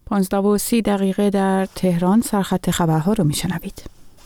15:30 در تهران سرخط خبرها رو میشنوید.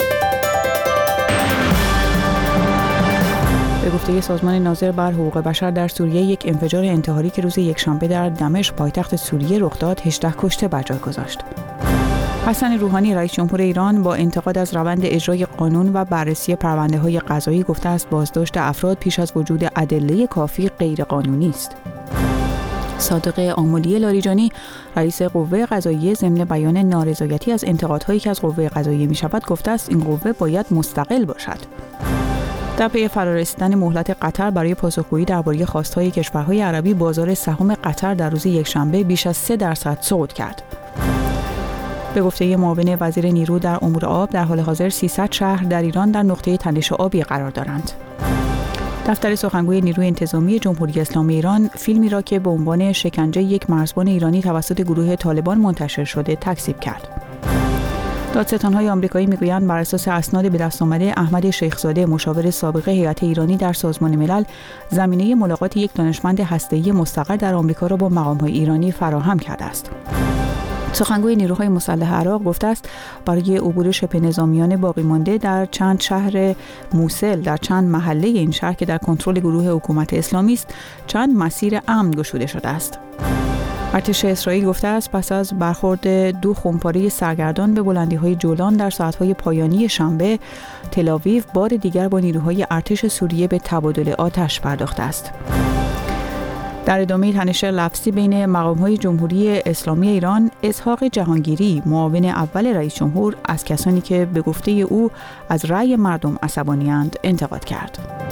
به گفته سازمان ناظر بر حقوق بشر در سوریه، یک انفجار انتحاری که روز یکشنبه در دمشق پایتخت سوریه رخ داد 18 کشته بر جای گذاشت. حسن روحانی رئیس جمهور ایران با انتقاد از روند اجرای قانون و بررسی پرونده‌های قضایی گفته است بازداشت افراد پیش از وجود ادله کافی غیر قانونی است. صادق آملی لاریجانی رئیس قوه قضاییه ضمن بیان نارضایتی از انتقادهایی که از قوه قضاییه می‌شود گفته است این قوه باید مستقل باشد. در پی فرارسیدن مهلت قطر برای پاسخگویی درباره خواست‌های کشورهای عربی، بازار سهام قطر در روز یکشنبه بیش از 3% صعود کرد. به گفته معاون وزیر نیرو در امور آب، در حال حاضر 300 شهر در ایران در نقطه تنش آبی قرار دارند. دفتر سخنگوی نیروی انتظامی جمهوری اسلامی ایران فیلمی را که به عنوان شکنجه یک مرزبان ایرانی توسط گروه طالبان منتشر شده تکذیب کرد. دادستان‌های آمریکایی می‌گویند بر اساس اسناد به دست آمده، احمد شیخزاده مشاور سابق هیئت ایرانی در سازمان ملل زمینه ملاقات یک دانشمند هسته‌ای مستقر در آمریکا را با مقام‌های ایرانی فراهم کرده است. سخنگوی نیروهای مسلح عراق گفته است برای عبور شبه نظامیان باقی مانده در چند شهر موصل در چند محله این شهر که در کنترل گروه حکومت اسلامی است، چند مسیر امن گشوده شده است. ارتش اسرائیل گفته است پس از برخورد 2 خمپاره سرگردان به بلندی‌های جولان در ساعت‌های پایانی شنبه، تل‌آویو بار دیگر با نیروهای ارتش سوریه به تبادل آتش پرداخته است. در ادامه تنش لفظی بین مقام‌های جمهوری اسلامی ایران، اسحاق جهانگیری معاون اول رئیس جمهور از کسانی که به گفته او از رأی مردم عصبانی‌اند انتقاد کرد.